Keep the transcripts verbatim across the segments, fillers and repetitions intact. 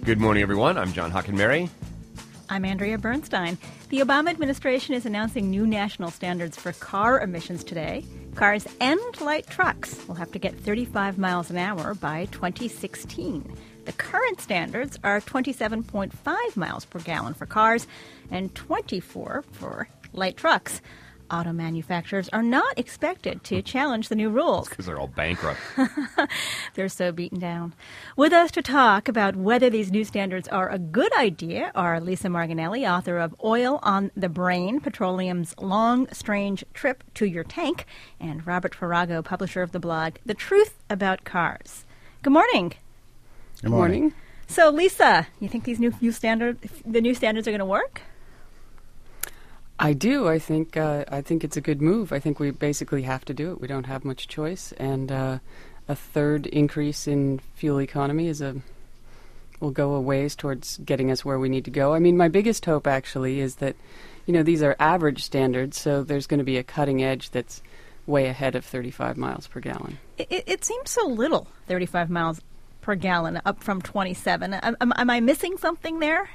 Good morning, everyone. I'm John Hockenberry. I'm Andrea Bernstein. The Obama administration is announcing new national standards for car emissions today. Cars and light trucks will have to get thirty-five miles an hour by twenty sixteen. The current standards are twenty-seven point five miles per gallon for cars and twenty-four for light trucks. Auto manufacturers are not expected to challenge the new rules. Because they're all bankrupt. They're so beaten down. With us to talk about whether these new standards are a good idea are Lisa Marginelli, author of Oil on the Brain, Petroleum's Long, Strange Trip to Your Tank, and Robert Farago, publisher of the blog The Truth About Cars. Good morning. Good morning. So, Lisa, you think these new, new standard, the new standards are going to work? I do. I think uh, I think it's a good move. I think we basically have to do it. We don't have much choice, and uh, a third increase in fuel economy is a will go a ways towards getting us where we need to go. I mean, my biggest hope actually is that, you know, these are average standards, so there's going to be a cutting edge that's way ahead of thirty-five miles per gallon. It, it seems so little, thirty-five miles per gallon, up from twenty-seven. Am, am I missing something there?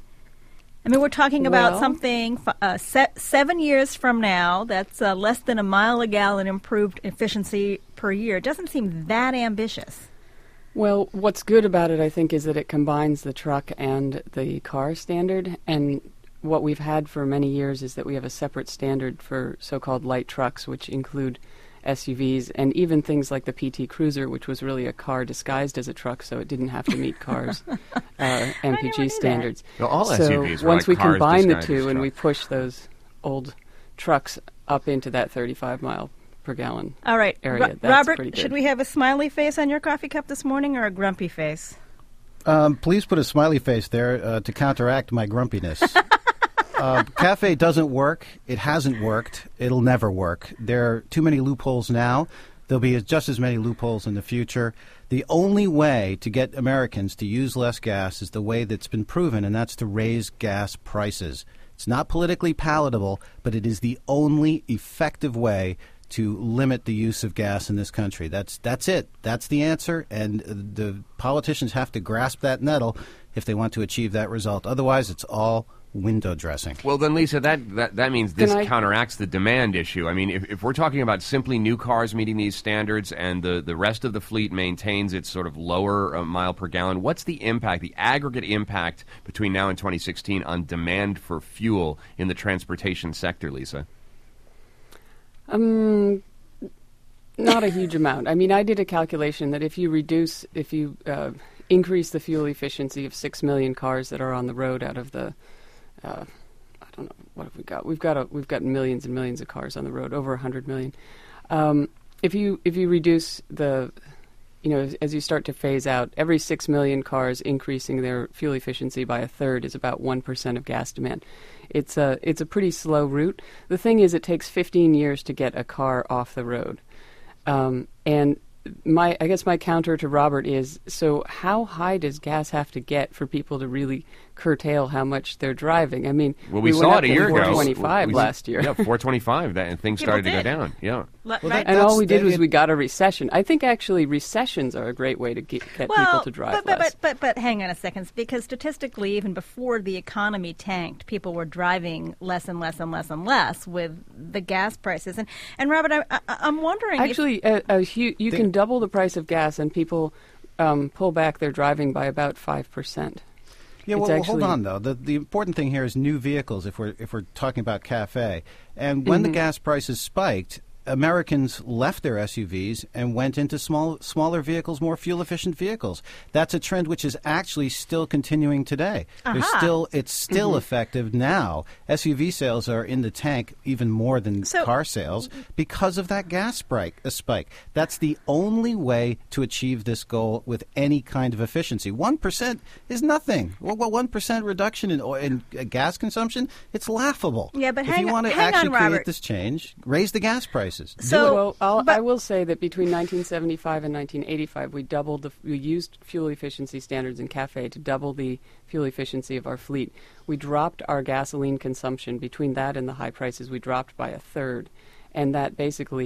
I mean, we're talking about well, something uh, se- seven years from now that's uh, less than a mile a gallon improved efficiency per year. It doesn't seem that ambitious. Well, what's good about it, I think, is that it combines the truck and the car standard. And what we've had for many years is that we have a separate standard for so-called light trucks, which include S U Vs and even things like the P T Cruiser, which was really a car disguised as a truck, so it didn't have to meet cars uh, M P G standards. Well, all so S U Vs were once like we cars combine the disguised as two and we trucks. push those old trucks up into that thirty-five mile per gallon All right, area, Ro- that's Robert, pretty good. should we have a smiley face on your coffee cup this morning or a grumpy face? Um, please put a smiley face there uh, to counteract my grumpiness. uh, Cafe doesn't work. It hasn't worked. It'll never work. There are too many loopholes now. There'll be just as many loopholes in the future. The only way to get Americans to use less gas is the way that's been proven, and that's to raise gas prices. It's not politically palatable, but it is the only effective way to limit the use of gas in this country. That's that's it. That's the answer, and the politicians have to grasp that nettle if they want to achieve that result. Otherwise, it's all window dressing. Well, then, Lisa, that, that, that means this I- counteracts the demand issue. I mean, if, if we're talking about simply new cars meeting these standards and the, the rest of the fleet maintains its sort of lower uh, mile per gallon, what's the impact, the aggregate impact between now and twenty sixteen on demand for fuel in the transportation sector, Lisa? Um, not a huge amount. I mean, I did a calculation that if you reduce, if you uh, increase the fuel efficiency of six million cars that are on the road out of the Uh, I don't know, what have we got? We've got a, we've got millions and millions of cars on the road, over one hundred million. Um, if you if you reduce the, you know, as, as you start to phase out, every six million cars increasing their fuel efficiency by a third is about one percent of gas demand. It's a, it's a pretty slow route. The thing is, it takes fifteen years to get a car off the road. Um, and my, I guess my counter to Robert is, so how high does gas have to get for people to really curtail how much they're driving? I mean, Well, we, we saw went it a up to year ago. four twenty-five We- last year. Yeah, four twenty-five, that, and things People started to go did. down. Yeah. Le- Well, right? that- And all we That's- did was it- we got a recession. I think actually recessions are a great way to get, get well, people to drive but, but, less. but, but, but hang on a second, because statistically, even before the economy tanked, people were driving less and less and less and less with the gas prices. And, and Robert, I, I, I'm wondering if, Actually, a, a hu- you can double the price of gas and people um, pull back their driving by about five percent. Yeah, It's well, well, actually- hold on though. The the important thing here is new vehicles. If we're if we're talking about Cafe, and when the gas prices spiked, Americans left their S U Vs and went into small, smaller vehicles, more fuel-efficient vehicles. That's a trend which is actually still continuing today. There's Aha. still, it's still effective now. S U V sales are in the tank even more than So- car sales because of that gas spike. A spike. That's the only way to achieve this goal with any kind of efficiency. One percent is nothing. Well, well, one percent reduction in, oil, in uh, gas consumption, it's laughable. Yeah, but if hang you on- want to hang on, actually create Robert. this change, raise the gas prices. Do So- it. Well, I'll, but- I will say that between nineteen seventy-five and nineteen eighty-five, we doubled the we used fuel efficiency standards in Cafe to double the fuel efficiency of our fleet. We dropped our gasoline consumption between that and the high prices. We dropped by a third, and that basically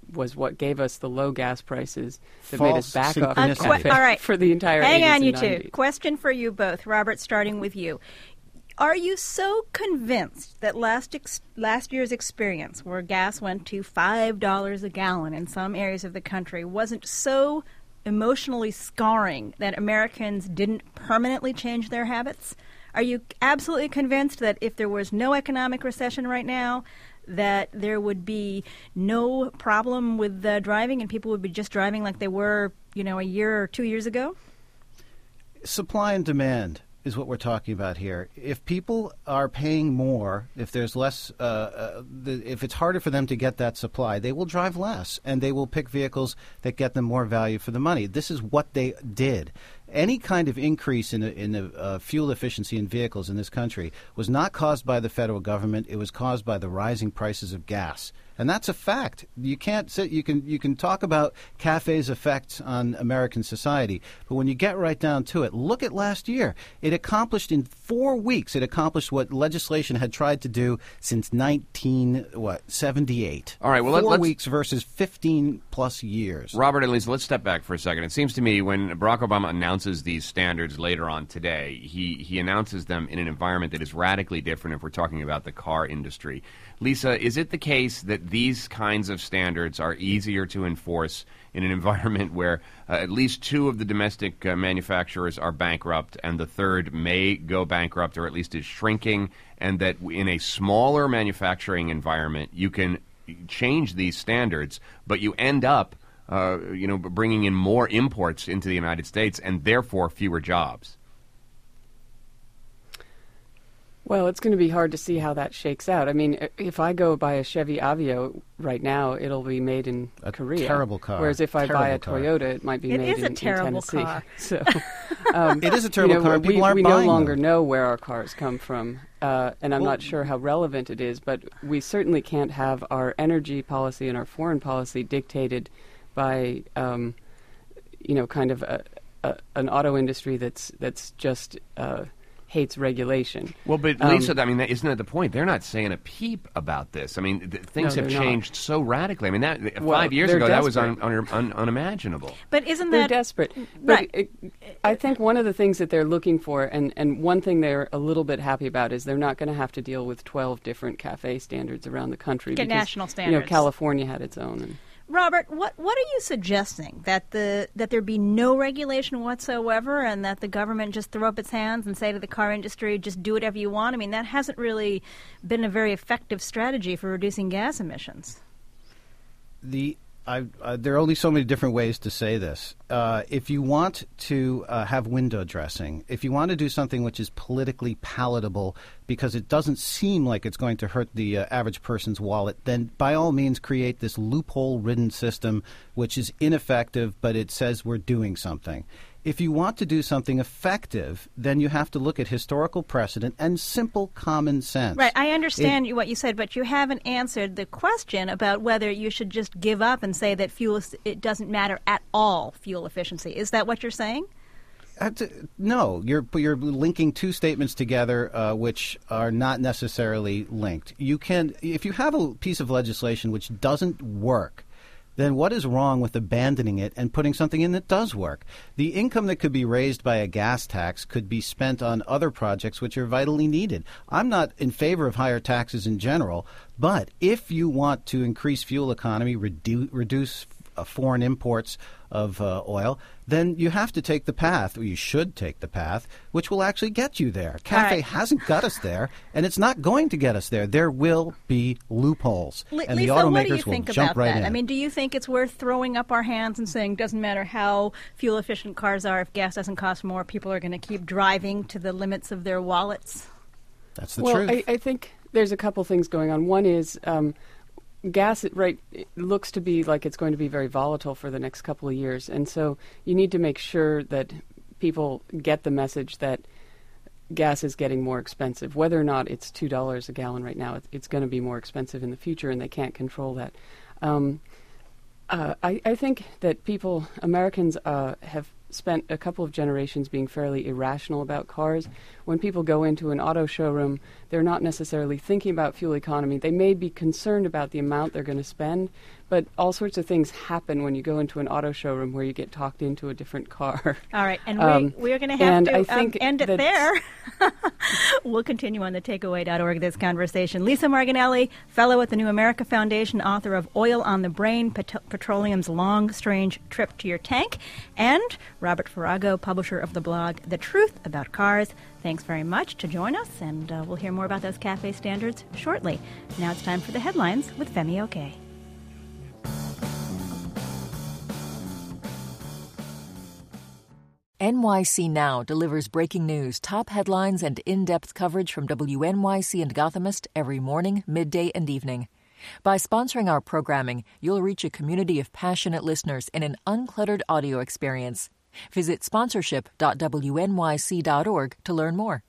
was what gave us the low gas prices that made us False back off synchronicity. cafe Uh, que- all right. for the entire Hang eighties on, you and two. nineties. Question for you both. Robert, starting with you. Are you so convinced that last ex- last year's experience, where gas went to five dollars a gallon in some areas of the country, wasn't so emotionally scarring that Americans didn't permanently change their habits? Are you absolutely convinced that if there was no economic recession right now, that there would be no problem with uh, driving and people would be just driving like they were, you know, a year or two years ago? Supply and demand is what we're talking about here. If people are paying more, if there's less, uh, uh, the, if it's harder for them to get that supply, they will drive less, and they will pick vehicles that get them more value for the money. This is what they did. Any kind of increase in, in the uh, fuel efficiency in vehicles in this country was not caused by the federal government. It was caused by the rising prices of gas. And that's a fact. You can't sit, you can you can talk about cafes' effects on American society, but when you get right down to it, look at last year. It accomplished in four weeks. It accomplished what legislation had tried to do since nineteen what seventy-eight. All right, well, 4 let- let's- weeks versus fifteen plus years. Robert and Lisa, let's step back for a second. It seems to me when Barack Obama announces these standards later on today, he, he announces them in an environment that is radically different if we're talking about the car industry. Lisa, is it the case that these kinds of standards are easier to enforce in an environment where uh, at least two of the domestic uh, manufacturers are bankrupt and the third may go bankrupt or at least is shrinking, and that in a smaller manufacturing environment you can change these standards, but you end up uh, you know, bringing in more imports into the United States and therefore fewer jobs? Well, it's going to be hard to see how that shakes out. I mean, i- if I go buy a Chevy Aveo right now, it'll be made in A Korea. terrible car. Whereas if I buy a Terrible car. Toyota, it might be It made is a in, terrible in Tennessee. car. So, um, It is a terrible you know, car, and we, people aren't we no buying longer them. know where our cars come from, uh, and I'm Well- not sure how relevant it is. But we certainly can't have our energy policy and our foreign policy dictated by, um, you know, kind of a, a, an auto industry that's that's just uh, hates regulation. Well, but Um, Lisa, I mean, that, isn't that the point? They're not saying a peep about this. I mean, th- things No, have they're not. changed so radically. I mean, that Well, five years they're ago, that was un, desperate. un, un, unimaginable. But isn't They're that desperate. Right. But it, I think one of the things that they're looking for, and, and one thing they're a little bit happy about, is they're not going to have to deal with twelve different cafe standards around the country. Get because, national You standards. know, California had its own. And Robert, what what are you suggesting? That the that there be no regulation whatsoever, and that the government just throw up its hands and say to the car industry, just do whatever you want? I mean, that hasn't really been a very effective strategy for reducing gas emissions. The I, uh, there are only so many different ways to say this. Uh, if you want to uh, have window dressing, if you want to do something which is politically palatable because it doesn't seem like it's going to hurt the uh, average person's wallet, then by all means create this loophole-ridden system which is ineffective, but it says we're doing something. If you want to do something effective, then you have to look at historical precedent and simple common sense. Right, I understand what you said, but you haven't answered the question about whether you should just give up and say that fuel is- it doesn't matter at all, fuel efficiency. Is that what you're saying? Uh, t- No, you're you're linking two statements together, uh, which are not necessarily linked. You can, if you have a piece of legislation which doesn't work, then what is wrong with abandoning it and putting something in that does work? The income that could be raised by a gas tax could be spent on other projects which are vitally needed. I'm not in favor of higher taxes in general, but if you want to increase fuel economy, redu- reduce uh, foreign imports of uh, oil, then you have to take the path, or you should take the path, which will actually get you there. Cafe right. hasn't got us there, and it's not going to get us there. There will be loopholes, L- and Lisa, the automakers what do you will think jump about right that? in. I mean, do you think it's worth throwing up our hands and saying, doesn't matter how fuel efficient cars are, if gas doesn't cost more, people are going to keep driving to the limits of their wallets? That's the well, truth. I, I think there's a couple things going on. One is um, gas, right, it looks to be like it's going to be very volatile for the next couple of years. And so you need to make sure that people get the message that gas is getting more expensive. Whether or not it's two dollars a gallon right now, it's, it's going to be more expensive in the future, and they can't control that. Um, uh, I, I think that people, Americans, uh, have spent a couple of generations being fairly irrational about cars. When people go into an auto showroom, they're not necessarily thinking about fuel economy. They may be concerned about the amount they're going to spend, but all sorts of things happen when you go into an auto showroom where you get talked into a different car. All right, and Um, we, we're going to have and I to um, think end it that- there. We'll continue on the takeaway dot org this conversation. Lisa Marginelli, fellow at the New America Foundation, author of Oil on the Brain, Pet- Petroleum's Long, Strange Trip to Your Tank, and Robert Farago, publisher of the blog The Truth About Cars. Thanks very much to join us, and uh, we'll hear more about those CAFE standards shortly. Now it's time for the headlines with Femi Oke. N Y C Now delivers breaking news, top headlines, and in-depth coverage from W N Y C and Gothamist every morning, midday, and evening. By sponsoring our programming, you'll reach a community of passionate listeners in an uncluttered audio experience. Visit sponsorship dot W N Y C dot org to learn more.